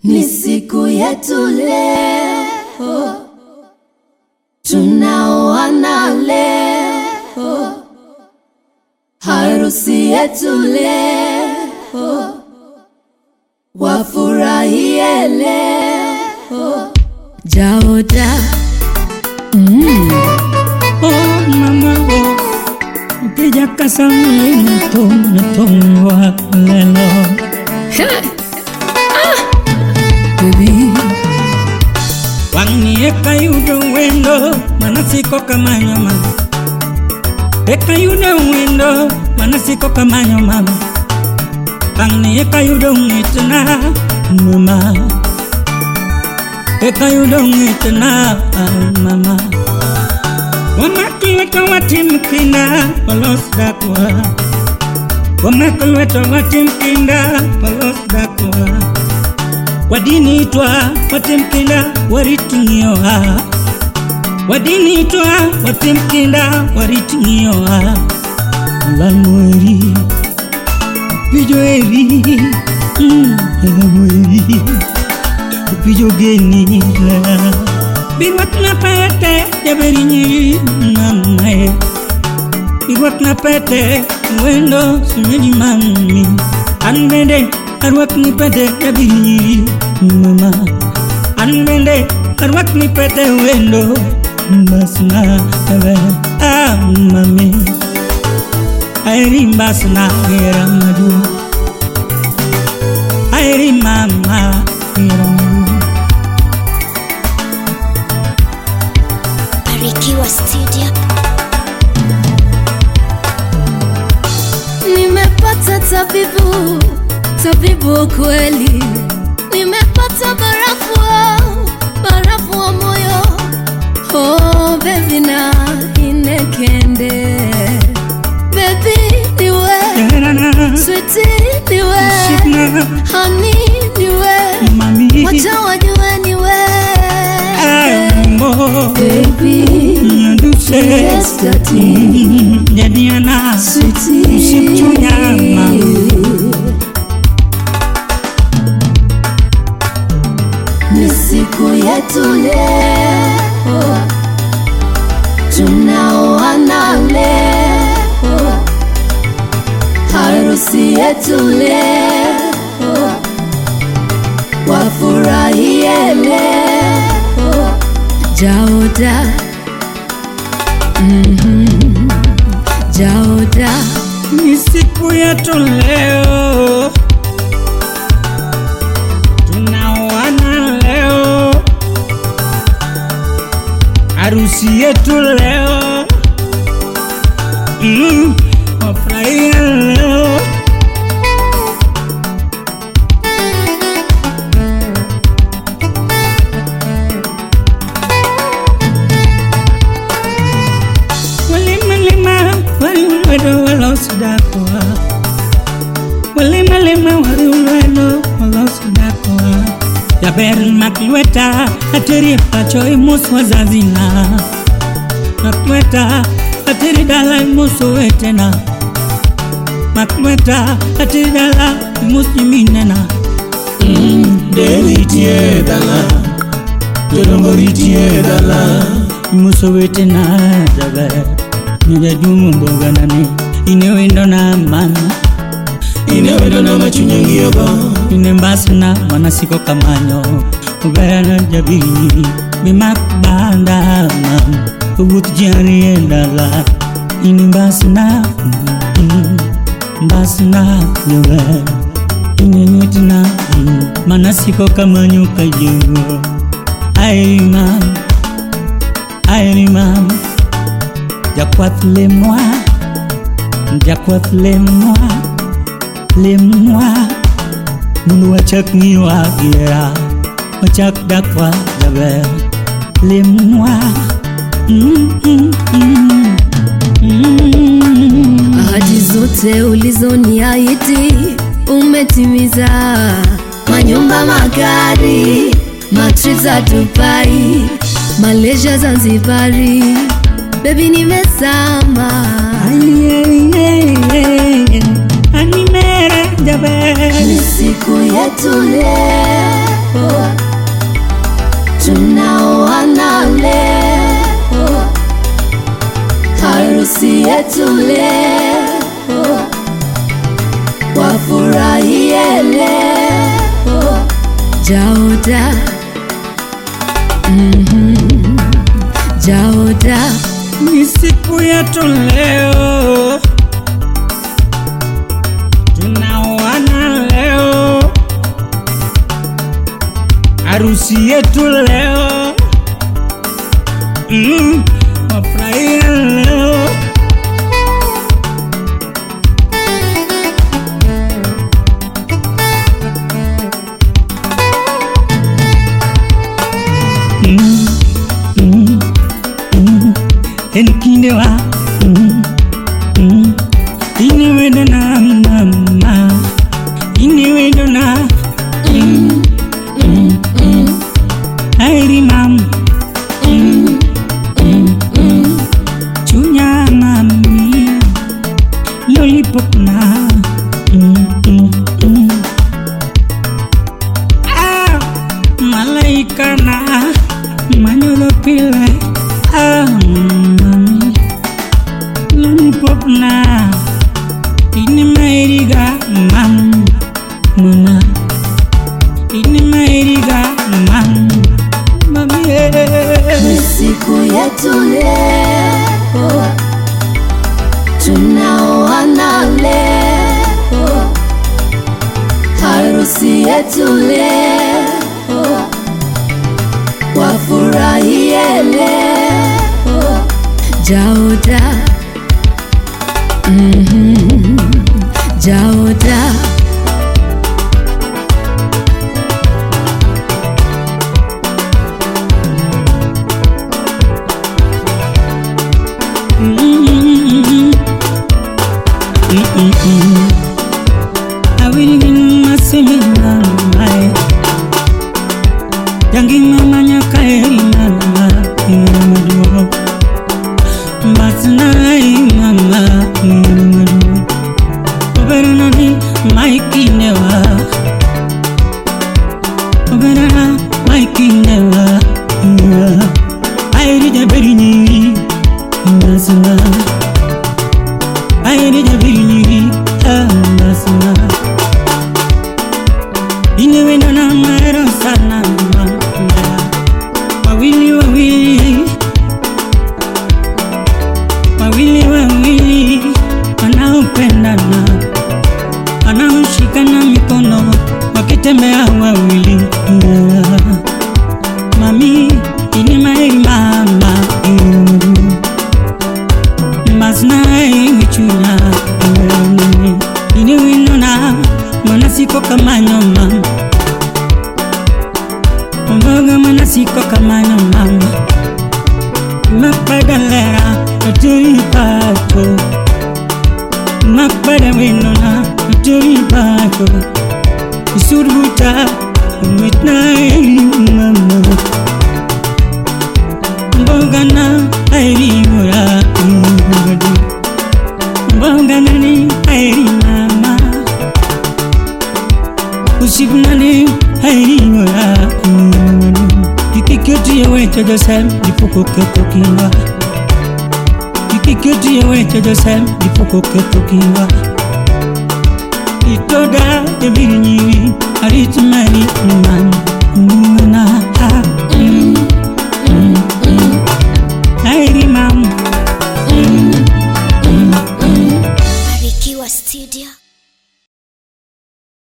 Ni siku yetu leo, tunaoana leo, harusi yetu leo, wafurahie leo. Jaoda oh mama oh, ukija kasami natomwa lelo. baby, Wangi ekayudo wendo manasiko kamanyo mama. Ekayudo wendo manasiko kamanyo mama. Wangi ekayudo ngitna mama. Ekayudo ngitna mama. Wamakulweta watimkinda polos dakwa. Wamakulweta watimkinda polos dakwa. Wadini itwa watimkinda waritinyoha. Wadini itwa watimkinda waritinyoha. Lamweri pijo eri lamweri pijo geni la. Biwak na pete jaberinyi mamae. Biwak na pete wendo sumeji mami. Anbende arwak ni pete jaberinyi mama. Anbende arwak ni pete wendo basna tabe mami. Airi basna era madu. Airi mama era madu. Barikiwa Studio. nimepata tabibu kweli. Nimepata barafu wa moyo. Oh baby na inekende. Baby niwe, sweetie niwe, honey niwe, Mami wacha wajue niwe. Baby Nyanduse yesterday, Jadiana sweetie Mshipchunyama. ni siku yetu leo, tunaoana leo, harusi yetu leo, wafurahie leo. Jaoda Jaoda Ni siku yetu leo, tunaoana leo, harusi yetu leo, wafurahia leo. Walima wala sudakwa. Walima wala sudakwa. Jaber maklweta ateri pacho imus wazazina. Maklweta ateri dala imus wetena. Maklweta ateri dala imus yiminena. Delitie dala, Jolongoritie dala, Imus wetena jaber. Nyajumu mboganani inewendo na mama. inewendo na machunyongi yogo. Inembasna manasiko kamanyo. Ubera jabini bimakbanda mam. Ubut jari endala. Inembasna basna yoga. Inenitna manasiko kamanyo kajugo. Ay mam Jaquat les-moi Nous wachak ni wa gira Wachak dakwa jaber Les-moi ahadi zote ulizoniahidi umetimiza. Manyumba, magari, matrip za Dubai, Malaysia, Zanzibari. Baby nimezama. Animera jaber Ni siku yetu leo, harusi yetu leo, wafurahie leo. Jaoda, Jaoda, ni siku yetu leo, tunaoana leo, harusi yetu leo, wafurahie leo. Enkinewa inewedona mama, inewedona airi mam chunya mami lollipop na malaika na manyolo pile mami lollipop na ini mairiga mam mama ini mairiga mam mami ni siku yetu leo, tunaoana leo, harusi yetu leo, wafurahie leo. Jaoda, Jaoda, I will win my seminar, my yangi mama nyakaeri mama mama matnai mama mama oberani maiki newa oberana maiki newa airi de berini nasna airi de berini nasna inewena na mero sana wawili wanaopendana, wanaoshikana mikono wakitembea wawili. Mami ini mairi mama masnai wichunya ini winona manasiko kama nyoma mboga manasiko kama nyoma makpadalera turi pato makpada winona turi pato surbuta mitnai mama mbogana airiwa mbogana ni airi mama usibnani airiwa ikiketi yewe tajasem dipuko ketokiwa ikiketi yewe tajasem dipuko ketokiwa itoda ebirinyi aritimani mwana airi mama Barikiwa Studio.